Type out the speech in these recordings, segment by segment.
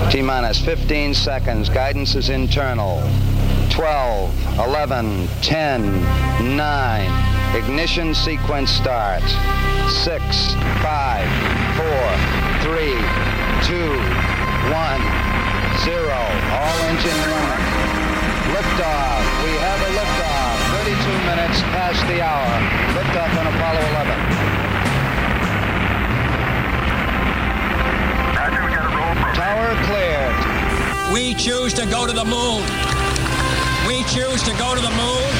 T-minus 15 seconds. Guidance is internal. 12, 11, 10, 9. Ignition sequence starts. 6, 5, 4, 3, 2, 1, 0. All engine running. Liftoff. We have a liftoff. 32 minutes past the hour. Liftoff on Apollo 11. Roger, we got a roll program. Tower cleared. We choose to go to the moon. We choose to go to the moon.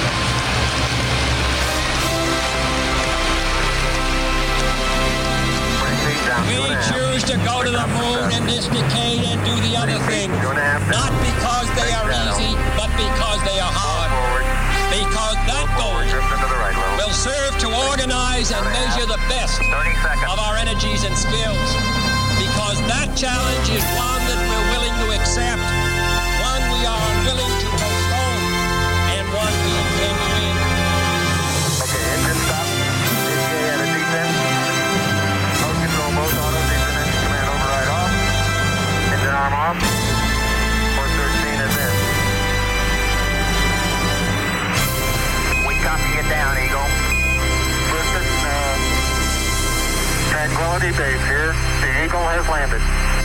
We choose to go to the moon in this decade and do the other thing. Not because they are easy, but because they are hard. Because that goal will serve to organize and measure the best of our energies and skills. Because that challenge is one that we're willing to accept, one we are unwilling to postpone, and one we intend to win. Okay, engine stop. ETA at a descent. Mode control both autos. Engine command override off. Engine arm off. 413 is in. We copy it down, Eagle. Listen, Tranquility Base here. The Eagle has landed.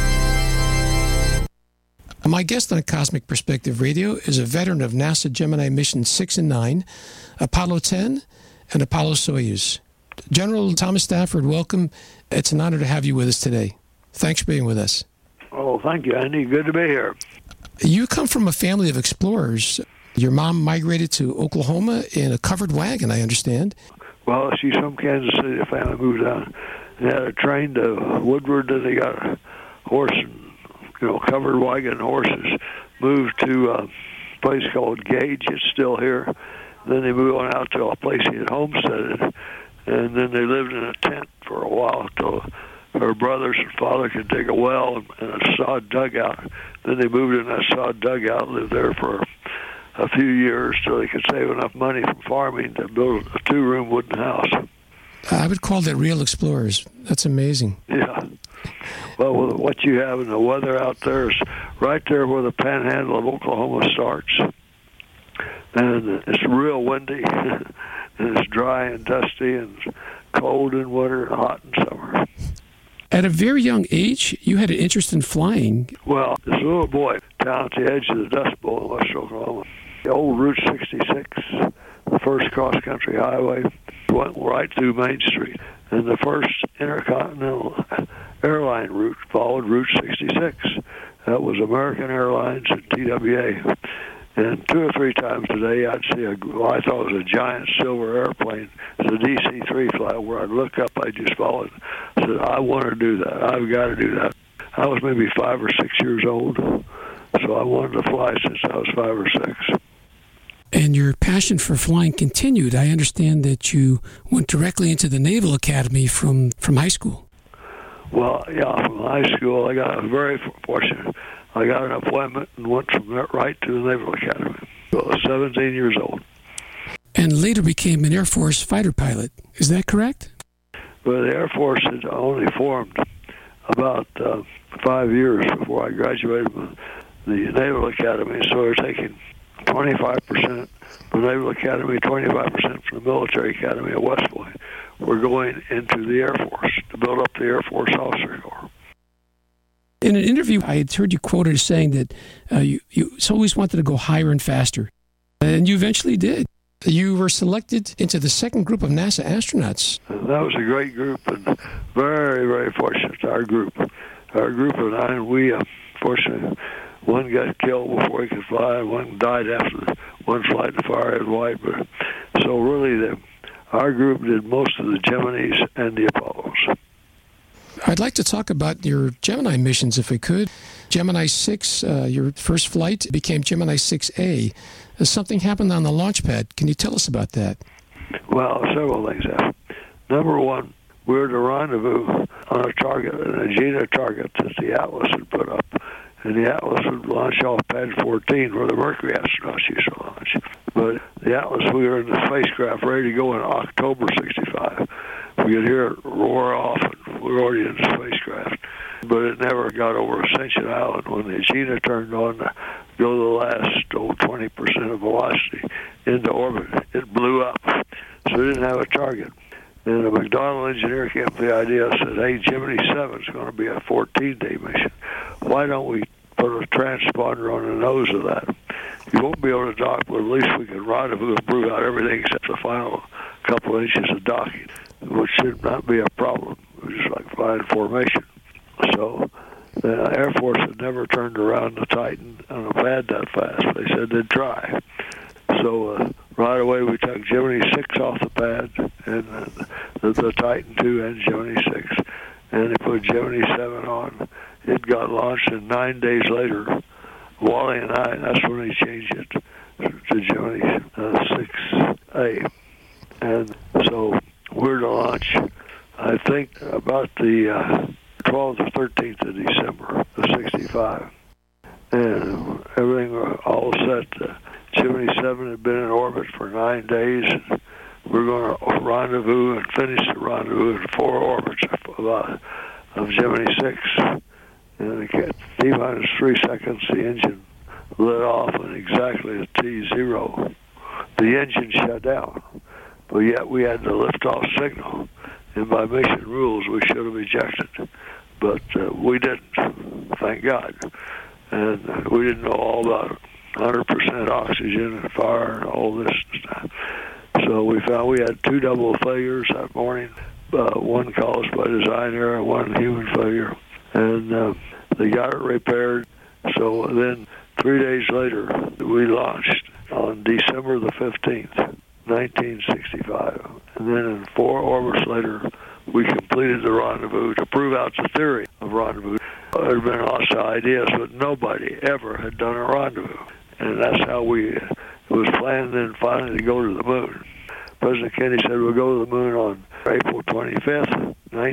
My guest on Cosmic Perspective Radio is a veteran of NASA Gemini missions 6 and 9, Apollo 10, and Apollo Soyuz. General Thomas Stafford, welcome. It's an honor to have you with us today. Thanks for being with us. Oh, thank you, Andy. Good to be here. You come from a family of explorers. Your mom migrated to Oklahoma in a covered wagon, I understand. Well, she's from Kansas City. The family moved down. They had a train to Woodward, and they got a horse and, covered wagon and horses. Moved to a place called Gage. It's still here. Then they moved on out to a place he had homesteaded, and then they lived in a tent for a while till her brothers and father could dig a well and a sod dugout. Then they moved in that sod dugout, lived there for a few years till they could save enough money from farming to build a 2-room wooden house. I would call that real explorers. That's amazing. Yeah. Well, what you have in the weather out there is right there where the panhandle of Oklahoma starts. And it's real windy, and it's dry and dusty and cold in winter and hot in summer. At a very young age, you had an interest in flying. Well, this little boy down at the edge of the Dust Bowl in West Oklahoma, the old Route 66, the first cross-country highway, went right through Main Street. And the first intercontinental airline route followed Route 66. That was American Airlines and TWA. And 2 or 3 times a day, I'd see I thought it was a giant silver airplane. It's a DC-3 flight where I'd look up, I'd just follow it. I said, I want to do that. I've got to do that. I was maybe 5 or 6 years old, so I wanted to fly since I was 5 or 6. And your passion for flying continued. I understand that you went directly into the Naval Academy from high school. Well, yeah, from high school, I got very fortunate. I got an appointment and went from there right to the Naval Academy. I was 17 years old. And later became an Air Force fighter pilot. Is that correct? Well, the Air Force had only formed about 5 years before I graduated from the Naval Academy, so they were taking 25% from the Naval Academy, 25% from the Military Academy at West Point. We're going into the Air Force to build up the Air Force Officer Corps. In an interview, I had heard you quoted as saying that you always wanted to go higher and faster, and you eventually did. You were selected into the second group of NASA astronauts. And that was a great group, and very, very fortunate. Our group of 9, we fortunately, one got killed before he could fly, and one died after one flight to Firehead White. But so really, our group did most of the Geminis and the Apollos. I'd like to talk about your Gemini missions, if we could. Gemini 6, your first flight became Gemini 6A. Something happened on the launch pad. Can you tell us about that? Well, several things happened. Number one, we were to rendezvous on a target, an Agena target that the Atlas had put up. And the Atlas would launch off Pad 14, where the Mercury astronauts used to launch. But the Atlas, we were in the spacecraft ready to go in October 65. We could hear it roar off, and we were already in the spacecraft. But but it never got over Ascension Island. When the Agena turned on to go the last 20% of velocity into orbit, it blew up. So it didn't have a target. And the McDonnell engineer came up with the idea, said, hey, Gemini 7 is going to be a 14-day mission. Why don't we put a transponder on the nose of that? You won't be able to dock, but at least we can rendezvous and prove out everything except the final couple of inches of docking, which should not be a problem. It's just like flying formation. So the Air Force had never turned around the Titan on a pad that fast. They said they'd try. So right away we took Gemini 6 off the pad, and the Titan 2 and Gemini 6, and they put Gemini 7 on. It got launched, and 9 days later, Wally and I, that's when they changed it to Gemini 6A. And so we're to launch, I think, about the 12th or 13th of December of 65. And everything was all set. Gemini 7 had been in orbit for 9 days. We're going to rendezvous and finish the rendezvous in 4 orbits of Gemini 6. And at T-minus 3 seconds, the engine lit off, and exactly at T0, the engine shut down. But yet we had the liftoff signal, and by mission rules, we should have ejected. But we didn't, thank God. And we didn't know all about 100% oxygen and fire and all this stuff. So we found we had 2 double failures that morning, one caused by design error and one human failure. And they got it repaired. So then 3 days later, we launched on December the 15th, 1965. And then in 4 orbits later, we completed the rendezvous to prove out the theory of rendezvous. There had been lots of ideas, but nobody ever had done a rendezvous. And that's how it was planned then finally to go to the moon. President Kennedy said we'll go to the moon on April 25th,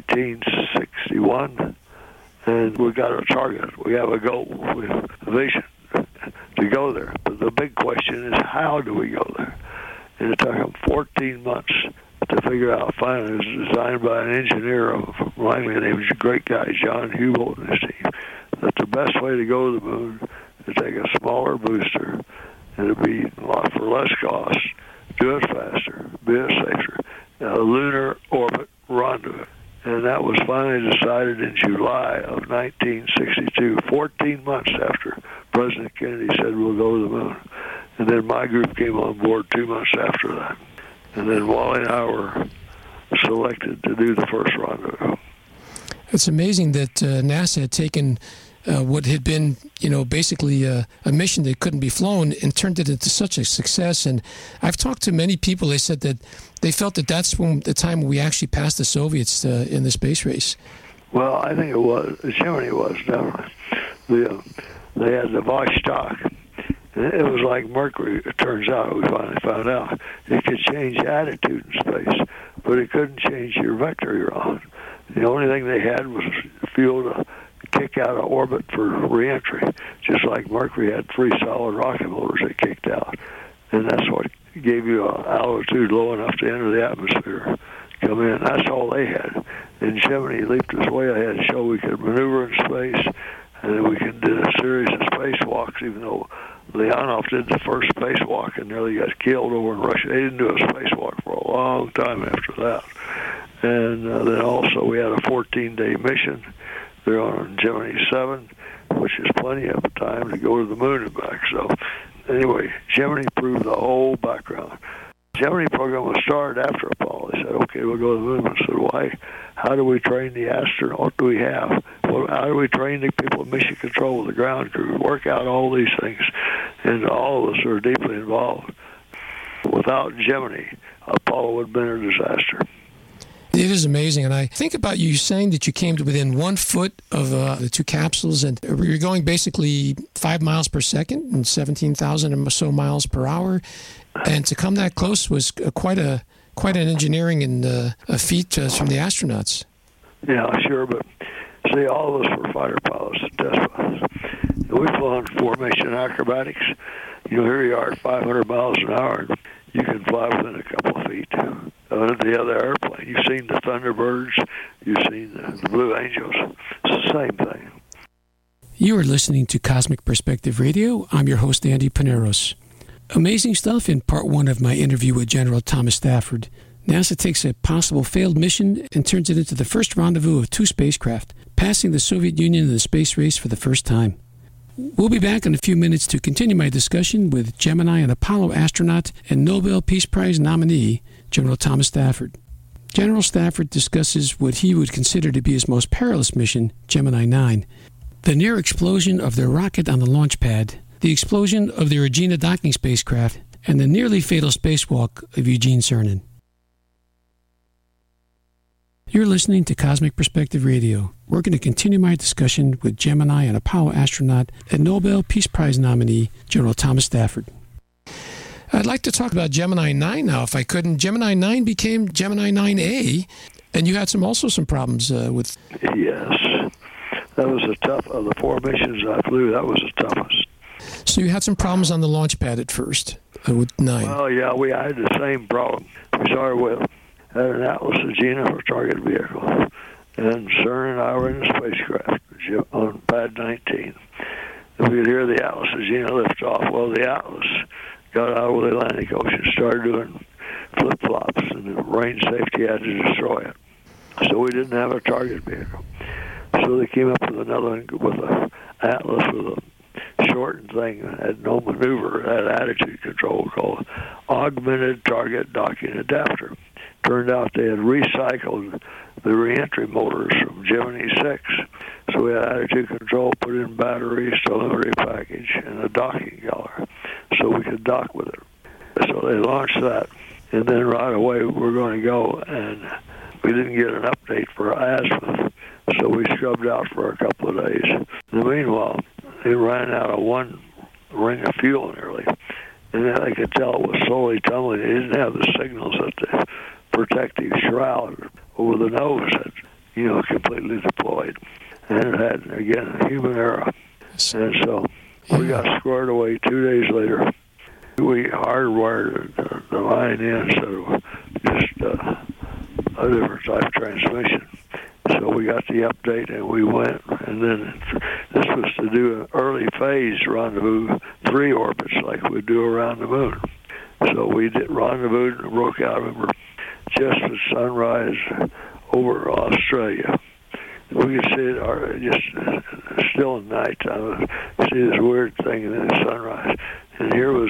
1961. And we got a target. We have a goal. We have a vision to go there. But the big question is, how do we go there? And it took them 14 months to figure out. Finally, it was designed by an engineer from Langley named a great guy, John Hubel, and his team, that the best way to go to the moon is take a smaller booster, and it'd be for less cost, do it faster, be it safer. A lunar orbit rendezvous. And that was finally decided in July of 1962, 14 months after President Kennedy said we'll go to the moon. And then my group came on board 2 months after that. And then Wally and I were selected to do the first rendezvous. It's amazing that NASA had taken what had been, basically a mission that couldn't be flown and turned it into such a success. And I've talked to many people. They said that they felt that that's when the time when we actually passed the Soviets in the space race. Well, I think it was. Gemini was, definitely. They had the Vostok. It was like Mercury, it turns out, we finally found out. It could change attitude in space, but it couldn't change your vector you're on. The only thing they had was fuel to kick out of orbit for reentry, just like Mercury had 3 solid rocket motors that kicked out. And that's what gave you an altitude low enough to enter the atmosphere, come in. That's all they had. And Gemini leaped us way ahead to show we could maneuver in space, and then we could do a series of spacewalks, even though Leonov did the first spacewalk and nearly got killed over in Russia. They didn't do a spacewalk for a long time after that. And then also we had a 14-day mission. They're on Gemini 7, which is plenty of time to go to the moon and back. So anyway, Gemini proved the whole background. Gemini program was started after Apollo. They said, okay, we'll go to the moon. I said, why? How do we train the astronaut? What do we have? How do we train the people in mission control, the ground crew, work out all these things? And all of us are deeply involved. Without Gemini, Apollo would have been a disaster. It is amazing, and I think about you saying that you came to within 1 foot of the 2 capsules, and you're going basically 5 miles per second and 17,000 or so miles per hour, and to come that close was quite an engineering and a feat from the astronauts. Yeah, sure, but see, all of us were fighter pilots and test pilots. And we've flown formation acrobatics. Here you are at 500 miles an hour, and you can fly within a couple of feet the other airplane. You've seen the Thunderbirds, you've seen the Blue Angels. It's the same thing. You are listening to Cosmic Perspective Radio. I'm your host, Andy Paneros. Amazing stuff in part one of my interview with General Thomas Stafford. NASA takes a possible failed mission and turns it into the first rendezvous of two spacecraft, passing the Soviet Union in the space race for the first time. We'll be back in a few minutes to continue my discussion with Gemini and Apollo astronaut and Nobel Peace Prize nominee, General Thomas Stafford. General Stafford discusses what he would consider to be his most perilous mission, Gemini 9, the near explosion of their rocket on the launch pad, the explosion of the Regina docking spacecraft, and the nearly fatal spacewalk of Eugene Cernan. You're listening to Cosmic Perspective Radio. We're going to continue my discussion with Gemini and Apollo astronaut and Nobel Peace Prize nominee, General Thomas Stafford. I'd like to talk about Gemini 9 now, if I could. And Gemini 9 became Gemini 9A, and you had some problems with... Yes. That was the tough of the four missions I flew. That was the toughest. So you had some problems on the launch pad at first with 9. Well, yeah, we had the same problem. We started with had an Atlas Agena for target vehicle, and CERN and I were in the spacecraft on pad 19. And we could hear the Atlas Agena lift off. Well, the Atlas got out of the Atlantic Ocean, started doing flip-flops, and the range safety had to destroy it. So we didn't have a target vehicle. So they came up with another one with an Atlas with a shortened thing that had no maneuver, had attitude control called Augmented Target Docking Adapter. Turned out they had recycled the reentry motors from Gemini 6. So we had attitude control, put in batteries, telemetry package, and a docking collar so we could dock with it. So they launched that, and then right away we're going to go, and we didn't get an update for azimuth, so we scrubbed out for a couple of days. In the meanwhile, they ran out of one ring of fuel nearly, and then I could tell it was slowly tumbling. They didn't have the signals that the protective shroud over the nose had, completely deployed. And it had, again, a human error. And so we got squared away 2 days later. We hardwired the line in instead of just a different type of transmission. So we got the update and we went, and then this was to do an early phase rendezvous, 3 orbits like we do around the moon. So we did rendezvous and broke out, remember, just at sunrise over Australia. We could see it just still in nighttime. See this weird thing, and then it's sunrise. And here was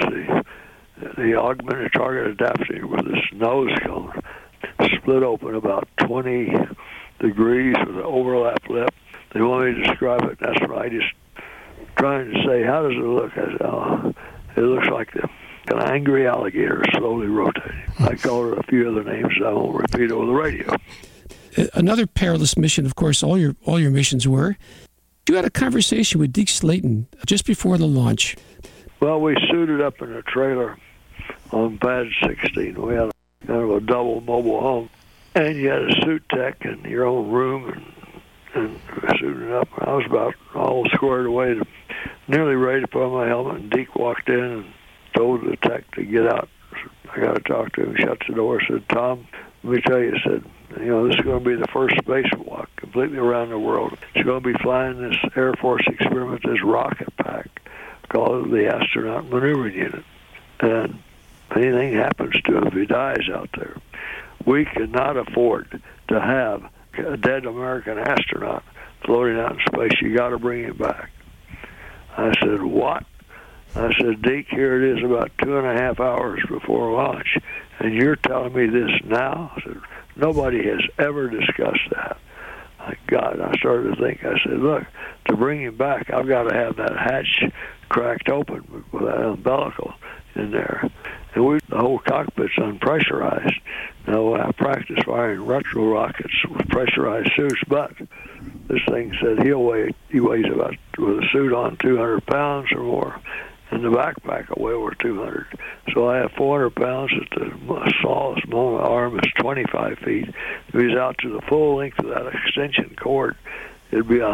the augmented target adapter with this nose cone split open about 20 degrees with an overlap lip. They want me to describe it. That's what I just trying to say. How does it look? I said, oh, it looks like an angry alligator slowly rotating. I call it a few other names I won't repeat over the radio. Another perilous mission, of course, all your missions were. You had a conversation with Deke Slayton just before the launch. Well, we suited up in a trailer on pad 16. We had kind of a double mobile home, and you had a suit tech in your own room and suited up. I was about all squared away, nearly ready to put on my helmet, and Deke walked in and told the tech to get out. I got to talk to him. He shuts the door. Said, Tom, let me tell you, said, this is going to be the first spacewalk completely around the world. It's going to be flying this Air Force experiment, this rocket pack called the Astronaut Maneuvering Unit. And if anything happens to him, if he dies out there, we cannot afford to have a dead American astronaut floating out in space. You got to bring him back. I said, what? I said, Deke, here it is about 2.5 hours before launch, and you're telling me this now? I said, nobody has ever discussed that. God, I started to think. I said, look, to bring him back, I've got to have that hatch cracked open with that umbilical in there. And the whole cockpit's unpressurized. Now, I practice firing retro rockets with pressurized suits, but this thing said he weighs about, with a suit on, 200 pounds or more. And the backpack will weigh over 200. So I have 400 pounds at the smallest moment. My arm is 25 feet. If he's out to the full length of that extension cord, it'd be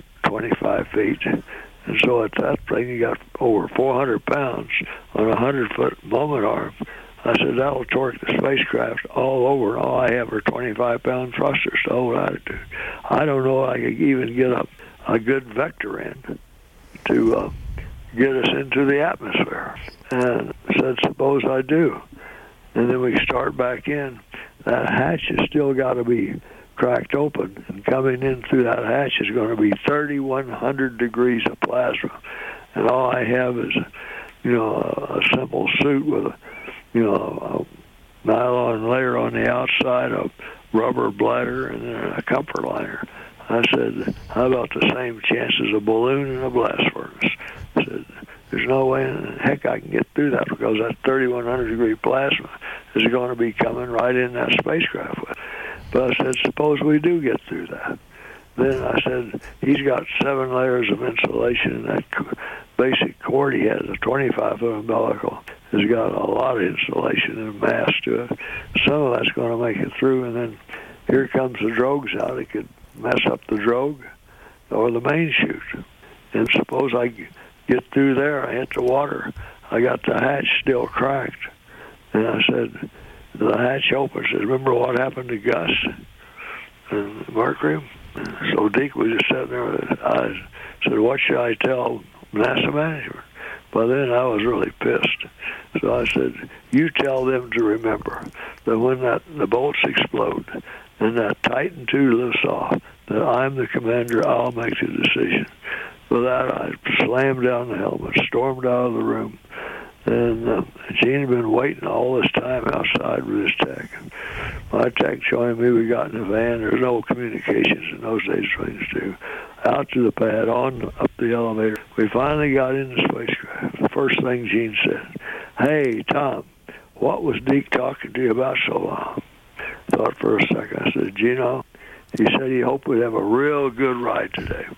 125 feet. And so at that thing, you got over 400 pounds on a 100-foot moment arm. I said, that'll torque the spacecraft all over. All I have are 25-pound thrusters to hold altitude. I don't know if I could even get a good vector in to get us into the atmosphere. And I said, suppose I do. And then we start back in. That hatch has still got to be cracked open. And coming in through that hatch is going to be 3,100 degrees of plasma. And all I have is, a simple suit with a nylon layer on the outside, a rubber bladder, and then a comfort liner. I said, how about the same chance as a balloon in a blast furnace? I said, there's no way in heck I can get through that because that 3,100 degree plasma is going to be coming right in that spacecraft. But I said, suppose we do get through that. Then I said, he's got 7 layers of insulation, and that basic cord he has, a 25-foot umbilical, has got a lot of insulation and mass to it. Some of that's going to make it through, and then here comes the drogues out. It could mess up the drogue or the main chute. And suppose I get through there, I hit the water, I got the hatch still cracked. And I said, the hatch opens. I said, remember what happened to Gus and Mercury? So Deke was just sitting there with his eyes. Said, what should I tell NASA management? By then I was really pissed. So I said, you tell them to remember that when the bolts explode and that Titan II lifts off, that I'm the commander, I'll make the decision. For that, I slammed down the helmet, stormed out of the room, and Gene had been waiting all this time outside with his tech. My tech showing me we got in the van. There's no communications in those days between the two. Out to the pad, up the elevator. We finally got in the spacecraft. The first thing Gene said, hey, Tom, what was Deke talking to you about so long? Thought for a second. I said, Gino, he said he hoped we'd have a real good ride today.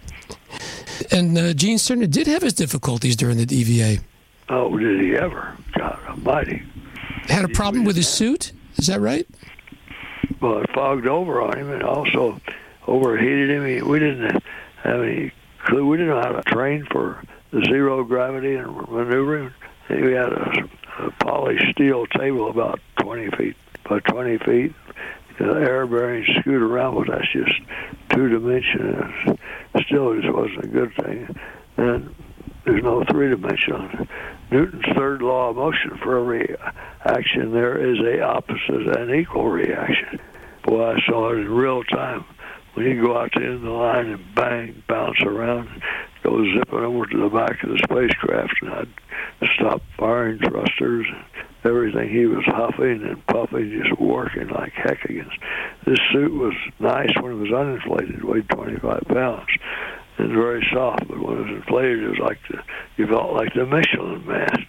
And Gene Cernan did have his difficulties during the EVA. Oh, did he ever? God almighty. Had a problem with his suit? Is that right? Well, it fogged over on him and also overheated him. We didn't have any clue. We didn't know how to train for the zero gravity and maneuvering. We had a polished steel table about 20 feet by 20 feet. The air bearings scoot around, but that's just two-dimensional. Still, it just wasn't a good thing. And there's no three-dimension on it. Newton's third law of motion, for every action there is a opposite and equal reaction. Boy, I saw it in real time. When you go out to the end of the line and bang, bounce around, go zipping over to the back of the spacecraft, and I'd stop firing thrusters and everything. He was huffing and puffing, just working like heck against. This suit was nice when it was uninflated. It weighed 25 pounds. And very soft, but when it was inflated, it was like you felt like the Michelin Man.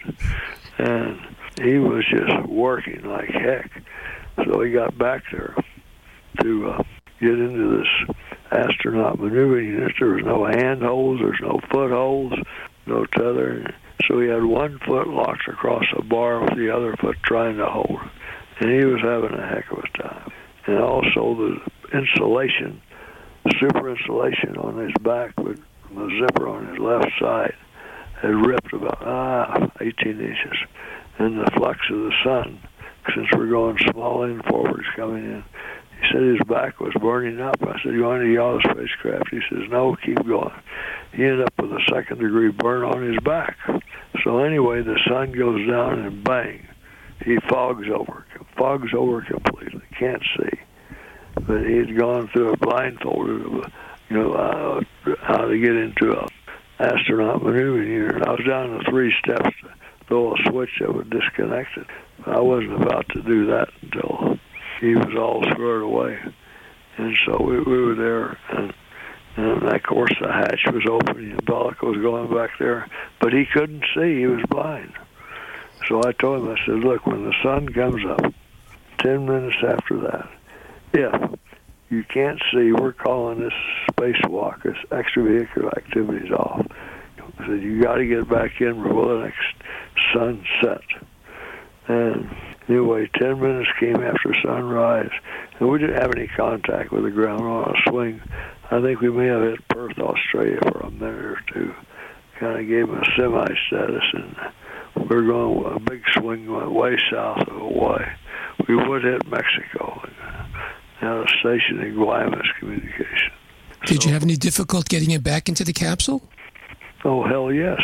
And he was just working like heck. So he got back there to get into this astronaut maneuvering unit. There was no handholds, there's no footholds, no tether. So he had one foot locked across a bar with the other foot trying to hold it. And he was having a heck of a time. And also the insulation, super insulation on his back with the zipper on his left side had ripped about 18 inches. And the flux of the sun, since we're going small in forwards coming in, he said his back was burning up. I said, you want to yaw the spacecraft? He says, no, keep going. He ended up with a second-degree burn on his back. So anyway, the sun goes down and bang, he fogs over completely, can't see. But he had gone through a blindfolded of, how to get into a astronaut maneuvering unit. I was down to 3 steps to throw a switch that would disconnect it. I wasn't about to do that until he was all squared away. And so we were there, and of course the hatch was open, the umbilical was going back there, but he couldn't see, he was blind. So I told him, I said, look, when the sun comes up, 10 minutes after that, if you can't see, we're calling this spacewalk, this extravehicular activities off. I said, you got to get back in before the next sun sets. And anyway, 10 minutes came after sunrise, and we didn't have any contact with the ground on a swing. I think we may have hit Perth, Australia for a minute or two. Kind of gave him a semi-status, and we were going, a big swing went way south of Hawaii. We would hit Mexico and had a station in Guaymas communication. Did you have any difficulty getting it back into the capsule? Oh, hell yes.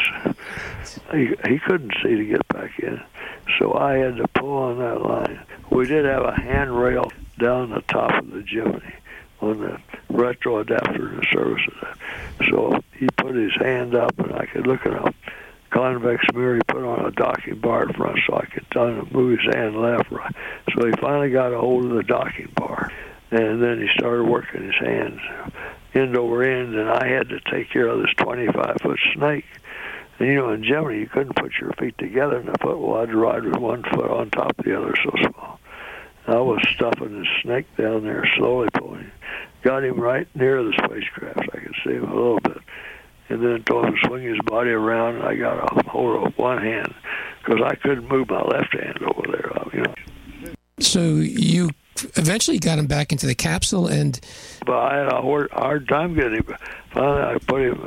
He couldn't see to get back in, so I had to pull on that line. We did have a handrail down the top of the Gemini on the retro adapter in the service of that. So he put his hand up, and I could look at a convex mirror he put on a docking bar in front, so I could tell him to move his hand left, right. So he finally got a hold of the docking bar, and then he started working his hands end over end, and I had to take care of this 25-foot snake. And, in Gemini, you couldn't put your feet together in the foot. Well, I'd ride with one foot on top of the other, so small. I was stuffing this snake down there, slowly pulling. Got him right near the spacecraft. I could see him a little bit. And then told him to swing his body around, and I got a hold of one hand because I couldn't move my left hand over there. So you eventually got him back into the capsule, but I had a hard time getting him. Finally, I put him.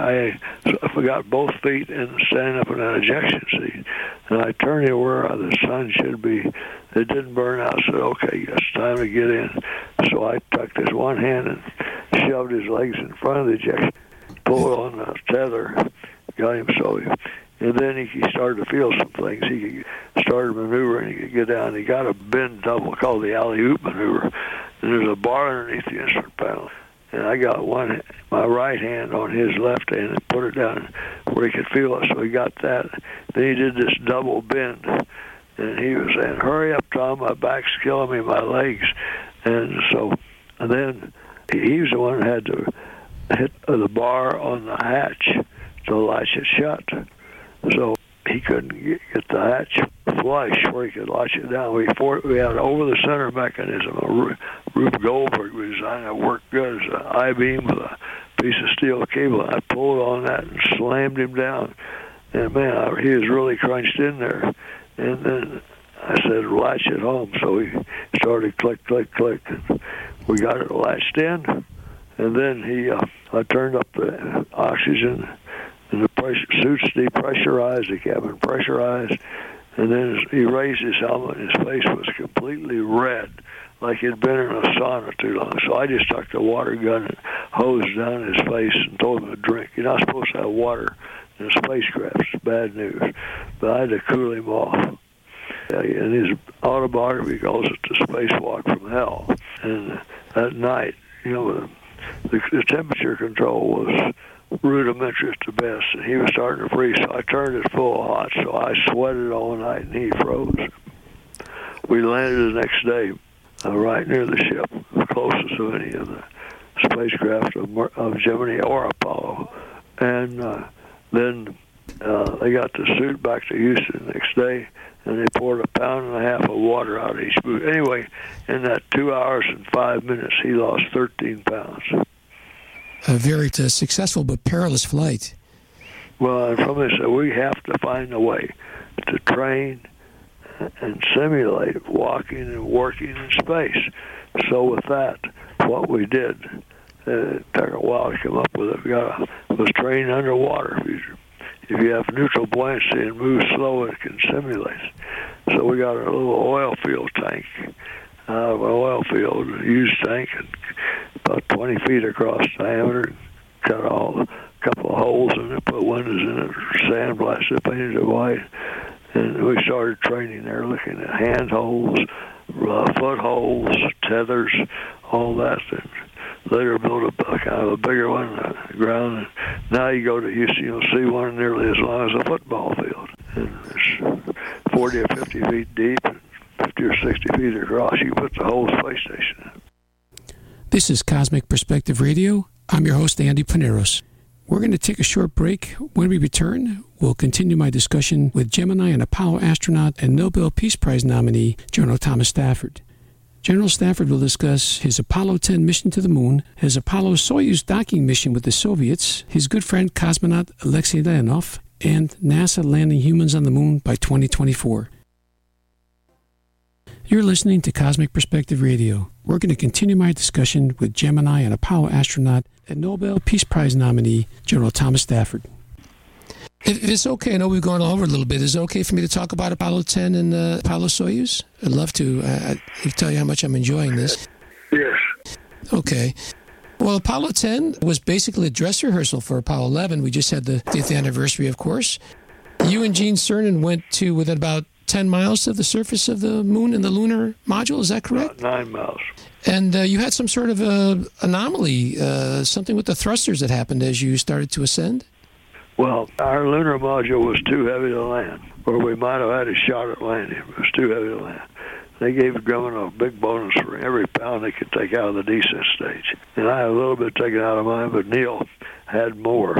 I forgot both feet and standing up in an ejection seat, and I turned him where the sun should be. It didn't burn out. I said, "Okay, it's time to get in." So I tucked his one hand and shoved his legs in front of the ejection, pulled on the tether, got him so. And then he started to feel some things. He started maneuvering. He could get down. He got a bend double called the alley-oop maneuver. And there's a bar underneath the instrument panel. And I got my right hand on his left hand and put it down where he could feel it. So he got that. Then he did this double bend. And he was saying, "Hurry up, Tom. My back's killing me, my legs." And then he was the one who had to hit the bar on the hatch to latch it shut. So he couldn't get the hatch flush where he could latch it down. We had an over-the-center mechanism. Rube Goldberg designed it. Worked good as an I-beam with a piece of steel cable. I pulled on that and slammed him down. And, man, he was really crunched in there. And then I said, "Latch it home." So he started click, click, click. And we got it latched in. And then I turned up the oxygen. And the suit's depressurized, the cabin pressurized, and then he raised his helmet, and his face was completely red, like he'd been in a sauna too long. So I just stuck the water gun and hose down his face and told him to drink. You're not supposed to have water in a spacecraft. It's bad news. But I had to cool him off. And his autobiography calls it The Spacewalk from Hell. And that night, the temperature control was rudimentary at the best, and he was starting to freeze, so I turned it full of hot, so I sweated all night, and he froze. We landed the next day right near the ship, the closest of any of the spacecraft of Gemini or Apollo, and then they got the suit back to Houston the next day, and they poured 1.5 pounds of water out of each boot. Anyway, in that 2 hours and 5 minutes, he lost 13 pounds. A very successful but perilous flight. Well, and from this, we have to find a way to train and simulate walking and working in space. So with that, what we did, it took a while to come up with it. Was train underwater. If you have neutral buoyancy and move slow, it can simulate. So we got a little oil field tank out of an oil field, a used tank, and about 20 feet across diameter, cut a couple of holes in it, put windows in it, sandblasted, painted it white, and we started training there, looking at hand holes, foot holes, tethers, all that, and later built a kind of a bigger one on the ground. And now you go to Houston, you'll see one nearly as long as a football field, and it's 40 or 50 feet deep and 50 or 60 feet across. You put the whole space station in. This is Cosmic Perspective Radio. I'm your host, Andy Paneros. We're going to take a short break. When we return, we'll continue my discussion with Gemini and Apollo astronaut and Nobel Peace Prize nominee, General Thomas Stafford. General Stafford will discuss his Apollo 10 mission to the moon, his Apollo-Soyuz docking mission with the Soviets, his good friend cosmonaut Alexei Leonov, and NASA landing humans on the moon by 2024. You're listening to Cosmic Perspective Radio. We're going to continue my discussion with Gemini and Apollo astronaut and Nobel Peace Prize nominee, General Thomas Stafford. If it's okay, I know we've gone over a little bit. Is it okay for me to talk about Apollo 10 and Apollo Soyuz? I'd love to. I can tell you how much I'm enjoying this. Yes. Okay. Well, Apollo 10 was basically a dress rehearsal for Apollo 11. We just had the 50th anniversary, of course. You and Gene Cernan went to within about 10 miles of the surface of the moon in the lunar module. Is that correct? About 9 miles. And you had some sort of anomaly, something with the thrusters that happened as you started to ascend? Well, our lunar module was too heavy to land, or we might have had a shot at landing. It was too heavy to land. They gave Grumman a big bonus for every pound they could take out of the descent stage. And I had a little bit taken out of mine, but Neil had more.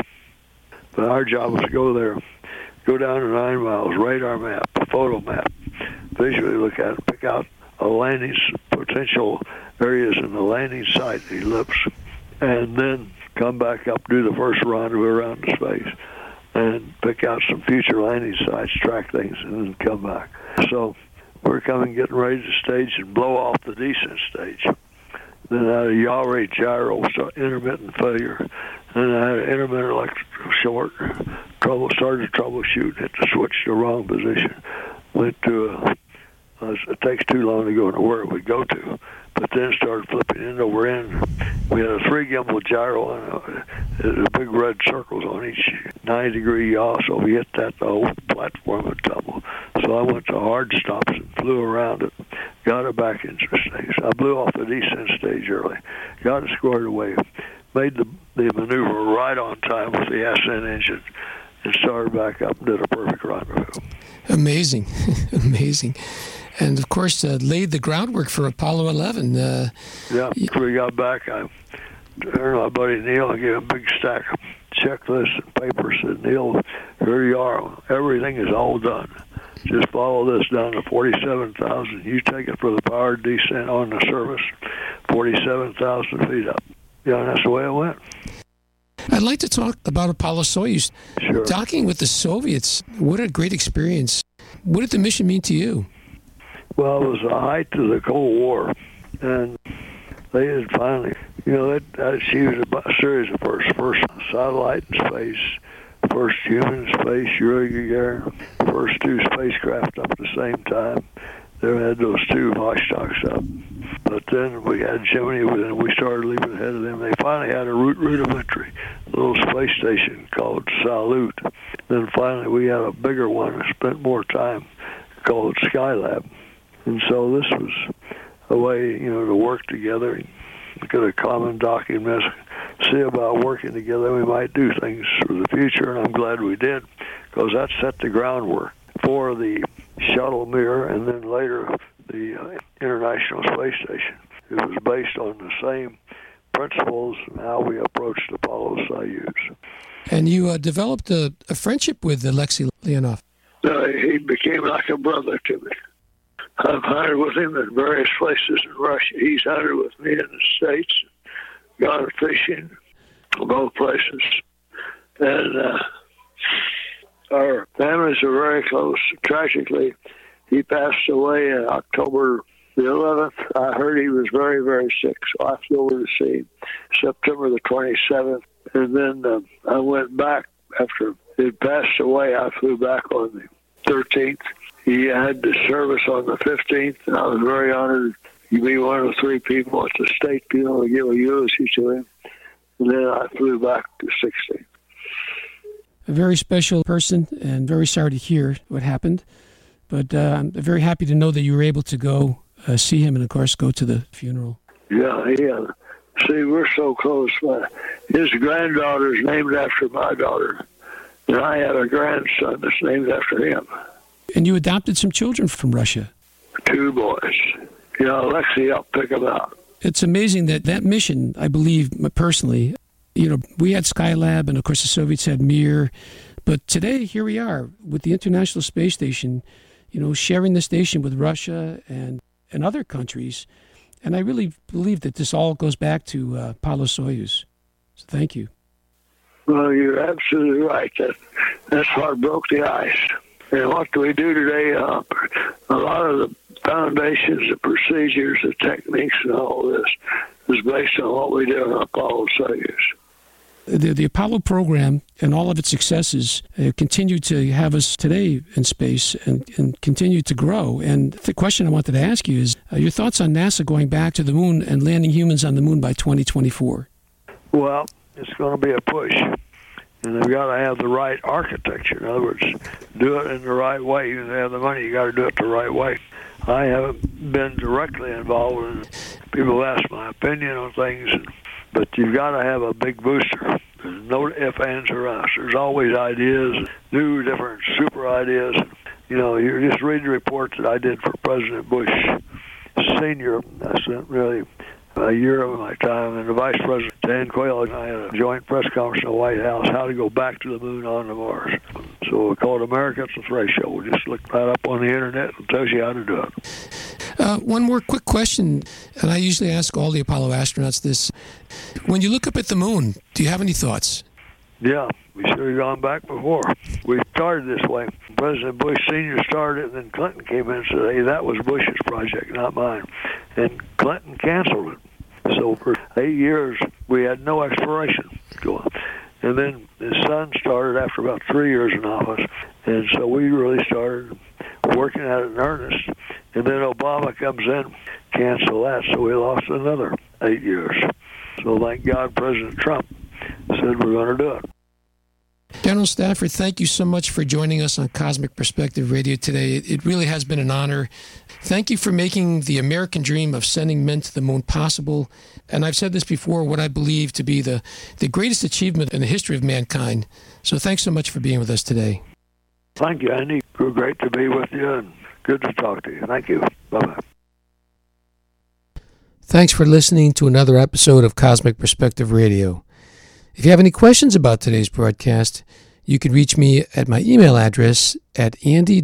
But our job was to go there, go down to 9 miles, radar map, photo map, visually look at it, pick out a landing potential areas in the landing site ellipse, and then come back up, do the first rendezvous around the space, and pick out some future landing sites, track things, and then come back. So we're getting ready to stage and blow off the descent stage. Then I had a yaw rate gyro, so intermittent failure. Then I had an intermittent electrical short, started to troubleshoot, hit the switch to the wrong position. Went to it takes too long to go to where we go to, but then started flipping end over end. We had a 3 gimbal gyro and big red circles on each 90-degree yaw, so if we hit that, the whole platform would tumble. So I went to hard stops and flew around it, got it back into the stage. I blew off the descent stage early, got it squared away, made the maneuver right on time with the ascent engine, and started back up and did a perfect rendezvous. Amazing, amazing. And, of course, laid the groundwork for Apollo 11. Yeah, after we got back, I turned to my buddy Neil and gave him a big stack of checklists and papers. Said, Neil, here you are. Everything is all done. Just follow this down to 47,000. You take it for the powered descent on the surface, 47,000 feet up. Yeah, and that's the way it went. I'd like to talk about Apollo Soyuz. Sure. Docking with the Soviets, what a great experience. What did the mission mean to you? Well, it was the height of the Cold War, and they had finally, they achieved a series of first satellite in space, first human in space, Yuri Gagarin, first 2 spacecraft up at the same time. They had those 2 Vostocks up. But then we had Gemini, and we started leaving ahead of them. They finally had a rudimentary little space station called Salyut. Then finally we had a bigger one and spent more time called Skylab. And so this was a way, to work together, get a common docking message, see about working together. We might do things for the future, and I'm glad we did, because that set the groundwork for the shuttle Mir and then later the International Space Station. It was based on the same principles and how we approached Apollo Soyuz. And you developed a friendship with Alexei Leonov. He became like a brother to me. I've hunted with him in various places in Russia. He's hunted with me in the States, gone fishing, both places. And our families are very close. Tragically, he passed away on October the 11th. I heard he was very, very sick, so I flew over to see him September the 27th. And then I went back after he passed away. I flew back on the 13th. He had the service on the 15th, and I was very honored to be one of the 3 people at the state funeral to give a eulogy to him. And then I flew back to 16th. A very special person, and very sorry to hear what happened. But I'm very happy to know that you were able to go see him and, of course, go to the funeral. Yeah. See, we're so close. His granddaughter is named after my daughter, and I have a grandson that's named after him. And you adopted some children from Russia. 2 boys. Alexei helped pick them out. It's amazing that mission, I believe, personally, we had Skylab, and of course the Soviets had Mir, but today, here we are with the International Space Station, sharing the station with Russia and other countries. And I really believe that this all goes back to Apollo Soyuz. So thank you. Well, you're absolutely right. That's what broke the ice. And what do we do today? A lot of the foundations, the procedures, the techniques, and all this is based on what we did on Apollo Soyuz. The Apollo program and all of its successes continue to have us today in space and continue to grow. And the question I wanted to ask you is your thoughts on NASA going back to the moon and landing humans on the moon by 2024? Well, it's going to be a push. And they've got to have the right architecture. In other words, do it in the right way. You have the money, you got to do it the right way. I haven't been directly involved in it. People ask my opinion on things, but you've got to have a big booster. There's no ifs, ands, or buts. There's always ideas, new, different, super ideas. You know, you just read the report that I did for President Bush Sr. I spent really a year of my time, and the Vice President, Dan Quayle, and I had a joint press conference in the White House, how to go back to the moon on the Mars. So we call it America at the Threshold. Just look that up on the internet. It tells you how to do it. One more quick question, and I usually ask all the Apollo astronauts this. When you look up at the moon, do you have any thoughts? Yeah, we should have gone back before. We started this way. President Bush Sr. started it, and then Clinton came in and said, hey, that was Bush's project, not mine. And Clinton canceled it. So for 8 years, we had no exploration going. And then his son started after about 3 years in office. And so we really started working at it in earnest. And then Obama comes in, cancel that, so we lost another 8 years. So thank God President Trump said we're going to do it. General Stafford, thank you so much for joining us on Cosmic Perspective Radio today. It really has been an honor. Thank you for making the American dream of sending men to the moon possible. And I've said this before, what I believe to be the greatest achievement in the history of mankind. So thanks so much for being with us today. Thank you, Andy. Great to be with you and good to talk to you. Thank you. Bye-bye. Thanks for listening to another episode of Cosmic Perspective Radio. If you have any questions about today's broadcast, you can reach me at my email address at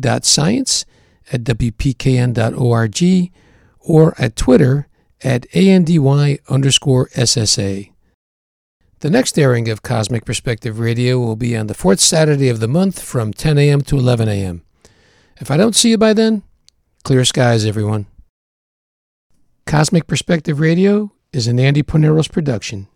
andy.science@wpkn.org or at Twitter at ANDY_SSA. The next airing of Cosmic Perspective Radio will be on the fourth Saturday of the month from 10 a.m. to 11 a.m. If I don't see you by then, clear skies, everyone. Cosmic Perspective Radio is an Andy Poneros production.